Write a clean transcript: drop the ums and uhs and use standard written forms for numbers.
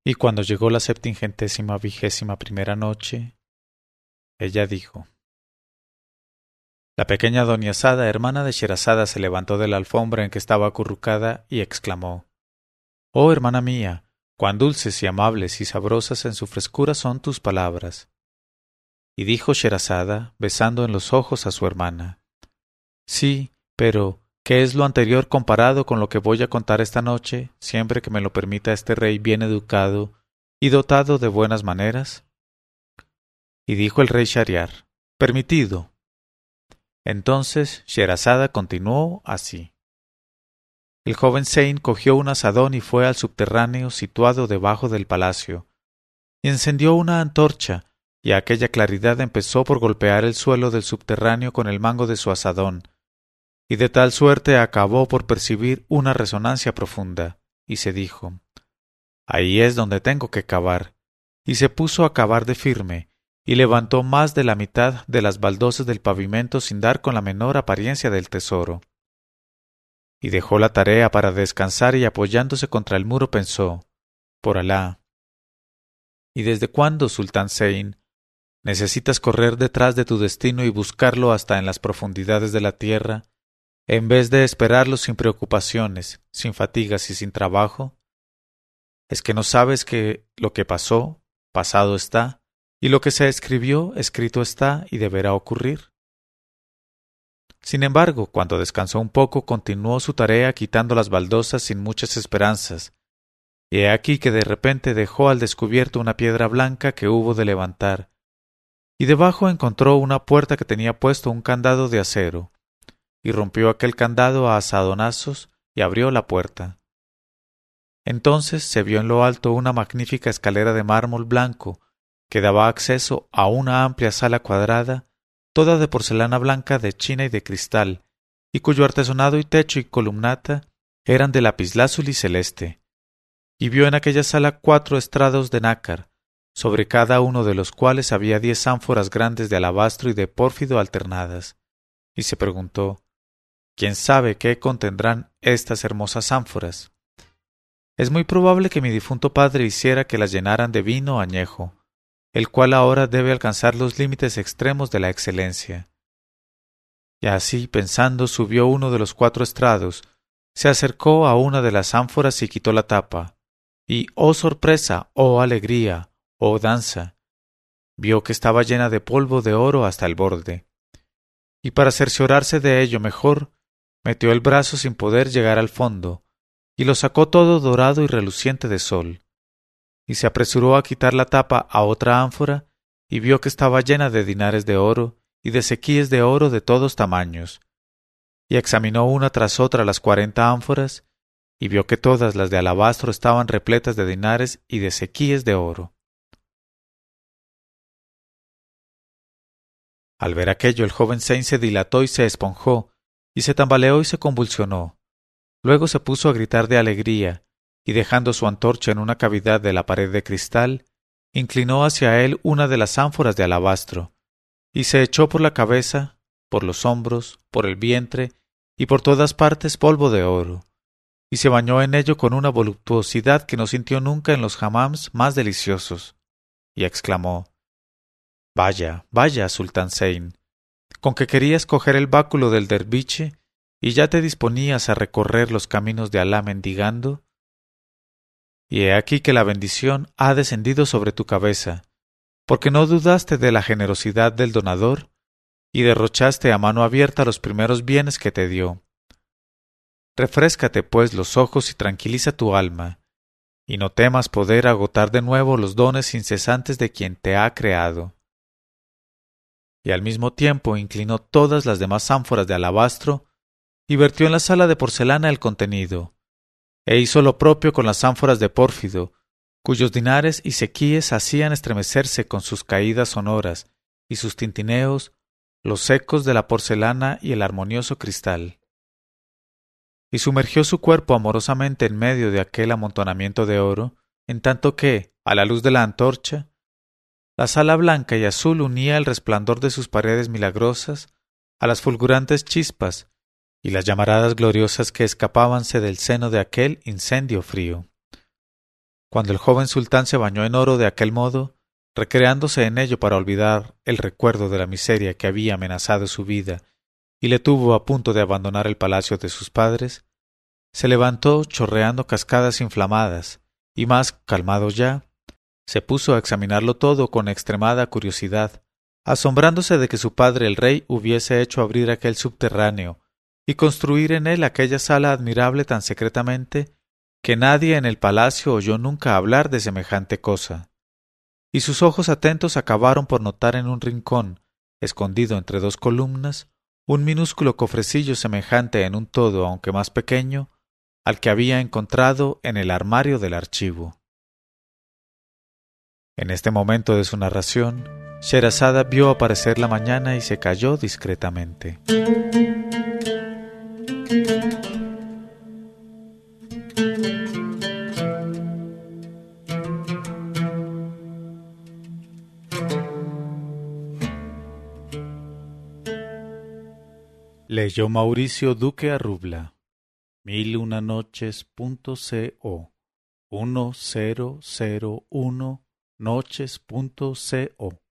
Y cuando llegó la 721ª noche, ella dijo: La pequeña Doniazada, hermana de Sherazada, se levantó de la alfombra en que estaba acurrucada y exclamó: Oh, hermana mía, cuán dulces y amables y sabrosas en su frescura son tus palabras. Y dijo Sherazada, besando en los ojos a su hermana: Sí, pero ¿qué es lo anterior comparado con lo que voy a contar esta noche, siempre que me lo permita este rey bien educado y dotado de buenas maneras? Y dijo el rey Shahriar: Permitido. Entonces Sherazada continuó así. El joven Zeyn cogió un azadón y fue al subterráneo situado debajo del palacio, y encendió una antorcha, y a aquella claridad empezó por golpear el suelo del subterráneo con el mango de su azadón, y de tal suerte acabó por percibir una resonancia profunda, y se dijo: Ahí es donde tengo que cavar, y se puso a cavar de firme, y levantó más de la mitad de las baldosas del pavimento sin dar con la menor apariencia del tesoro. Y dejó la tarea para descansar y apoyándose contra el muro pensó: Por Alá. ¿Y desde cuándo, Sultán Zeyn, necesitas correr detrás de tu destino y buscarlo hasta en las profundidades de la tierra, en vez de esperarlo sin preocupaciones, sin fatigas y sin trabajo? ¿Es que no sabes que lo que pasó, pasado está, y lo que se escribió, escrito está y deberá ocurrir? Sin embargo, cuando descansó un poco, continuó su tarea quitando las baldosas sin muchas esperanzas, y he aquí que de repente dejó al descubierto una piedra blanca que hubo de levantar, y debajo encontró una puerta que tenía puesto un candado de acero, y rompió aquel candado a azadonazos y abrió la puerta. Entonces se vio en lo alto una magnífica escalera de mármol blanco que daba acceso a una amplia sala cuadrada, toda de porcelana blanca de China y de cristal, y cuyo artesonado y techo y columnata eran de lapislázuli celeste. Y vio en aquella sala 4 estrados de nácar, sobre cada uno de los cuales había 10 ánforas grandes de alabastro y de pórfido alternadas, y se preguntó: ¿Quién sabe qué contendrán estas hermosas ánforas? Es muy probable que mi difunto padre hiciera que las llenaran de vino añejo, el cual ahora debe alcanzar los límites extremos de la excelencia. Y así, pensando, subió uno de los 4 estrados, se acercó a una de las ánforas y quitó la tapa, y ¡oh sorpresa!, ¡oh alegría!, ¡oh danza!, vio que estaba llena de polvo de oro hasta el borde. Y para cerciorarse de ello mejor, metió el brazo sin poder llegar al fondo, y lo sacó todo dorado y reluciente de sol. Y se apresuró a quitar la tapa a otra ánfora, y vio que estaba llena de dinares de oro y de sequíes de oro de todos tamaños. Y examinó una tras otra las 40 ánforas, y vio que todas las de alabastro estaban repletas de dinares y de sequíes de oro. Al ver aquello, el joven Zeyn se dilató y se esponjó, y se tambaleó y se convulsionó. Luego se puso a gritar de alegría, y dejando su antorcha en una cavidad de la pared de cristal, inclinó hacia él una de las ánforas de alabastro, y se echó por la cabeza, por los hombros, por el vientre, y por todas partes polvo de oro, y se bañó en ello con una voluptuosidad que no sintió nunca en los hammams más deliciosos, y exclamó: Vaya, vaya, Sultán Zeyn, con que querías coger el báculo del derviche y ya te disponías a recorrer los caminos de Alá mendigando. Y he aquí que la bendición ha descendido sobre tu cabeza, porque no dudaste de la generosidad del donador y derrochaste a mano abierta los primeros bienes que te dio. Refréscate, pues, los ojos y tranquiliza tu alma, y no temas poder agotar de nuevo los dones incesantes de quien te ha creado. Y al mismo tiempo inclinó todas las demás ánforas de alabastro y vertió en la sala de porcelana el contenido, e hizo lo propio con las ánforas de pórfido, cuyos dinares y sequíes hacían estremecerse con sus caídas sonoras y sus tintineos los ecos de la porcelana y el armonioso cristal. Y sumergió su cuerpo amorosamente en medio de aquel amontonamiento de oro, en tanto que, a la luz de la antorcha, la sala blanca y azul unía el resplandor de sus paredes milagrosas a las fulgurantes chispas y las llamaradas gloriosas que escapábanse del seno de aquel incendio frío. Cuando el joven sultán se bañó en oro de aquel modo, recreándose en ello para olvidar el recuerdo de la miseria que había amenazado su vida y le tuvo a punto de abandonar el palacio de sus padres, se levantó chorreando cascadas inflamadas, y más calmado ya, se puso a examinarlo todo con extremada curiosidad, asombrándose de que su padre el rey hubiese hecho abrir aquel subterráneo y construir en él aquella sala admirable tan secretamente que nadie en el palacio oyó nunca hablar de semejante cosa. Y sus ojos atentos acabaron por notar en un rincón, escondido entre dos columnas, un minúsculo cofrecillo semejante en un todo, aunque más pequeño, al que había encontrado en el armario del archivo. En este momento de su narración, Sherazada vio aparecer la mañana y se calló discretamente. Leyó Mauricio Duque Arrubla. 1001noches.co 1001noches.co